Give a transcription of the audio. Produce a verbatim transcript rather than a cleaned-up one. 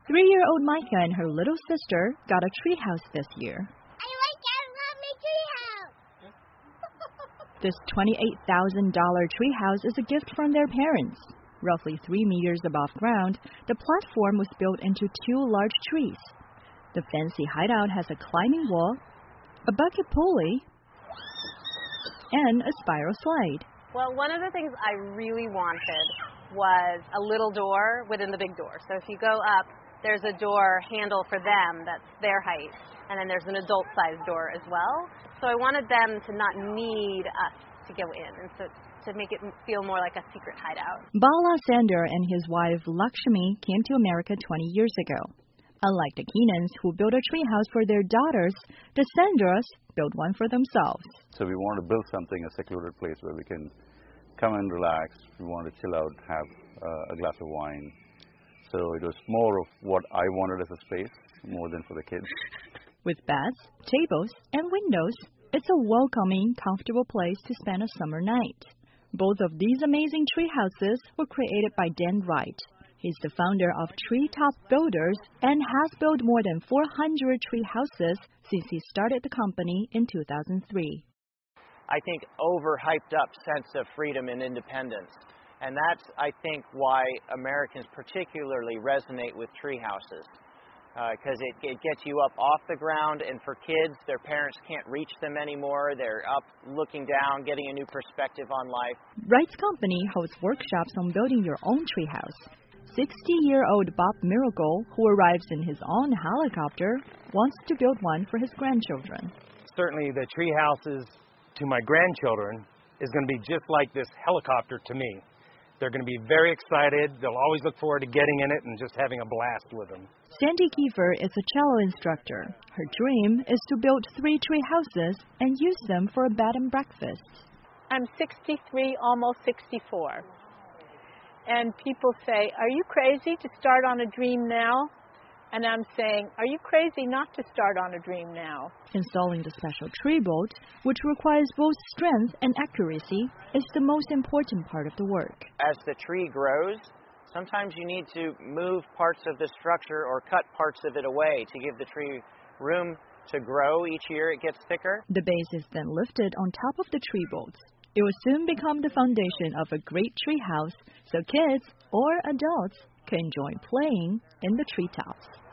Three-year-old Micah and her little sister got a treehouse this year. I like that lovely treehouse! This twenty-eight thousand dollars treehouse is a gift from their parents. Roughly three meters above ground, the platform was built into two large trees. The fancy hideout has a climbing wall, a bucket pulley, and a spiral slide. Well, one of the things I really wanted was a little door within the big door. So if you go up, there's a door handle for them that's their height, and then there's an adult-sized door as well. So I wanted them to not need us to go in, and so to make it feel more like a secret hideout. Bala Sander and his wife Lakshmi came to America twenty years ago. Unlike the Keenans, who built a treehouse for their daughters, the Sanders built one for themselves. So we wanted to build something, a secluded place where we can come and relax. We wanted to chill out, have uh, a glass of wine. So it was more of what I wanted as a space, more than for the kids. With beds, tables, and windows, it's a welcoming, comfortable place to spend a summer night. Both of these amazing tree houses were created by Dan Wright. He's the founder of Treetop Builders and has built more than four hundred tree houses since he started the company in two thousand three. I think overhyped up sense of freedom and independence. And that's, I think, why Americans particularly resonate with tree houses. Because uh, it, it gets you up off the ground, and for kids, their parents can't reach them anymore. They're up looking down, getting a new perspective on life. Wright's company hosts workshops on building your own treehouse. sixty-year-old Bob Miracle, who arrives in his own helicopter, wants to build one for his grandchildren. Certainly the tree houses to my grandchildren is going to be just like this helicopter to me. They're going to be very excited. They'll always look forward to getting in it and just having a blast with them. Sandy Kiefer is a cello instructor. Her dream is to build three tree houses and use them for a bed and breakfast. I'm sixty-three, almost sixty-four. And people say, are you crazy to start on a dream now? And I'm saying, are you crazy not to start on a dream now? Installing the special tree bolt, which requires both strength and accuracy, is the most important part of the work. As the tree grows, sometimes you need to move parts of the structure or cut parts of it away to give the tree room to grow. Each year it gets thicker. The base is then lifted on top of the tree bolts. It will soon become the foundation of a great tree house, so kids or adults can enjoy playing in the treetops.